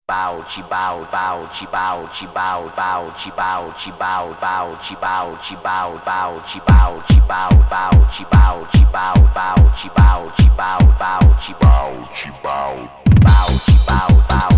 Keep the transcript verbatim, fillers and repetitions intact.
Bow, te bow, bow, te bow, te bow, bow, te bow, te bow, bow, te bow, te bow, bow, te bow, te bow, bow, te bow, te bow, bow, te bow, te bow, bow, te bow, te bow, bow, te bow, bow.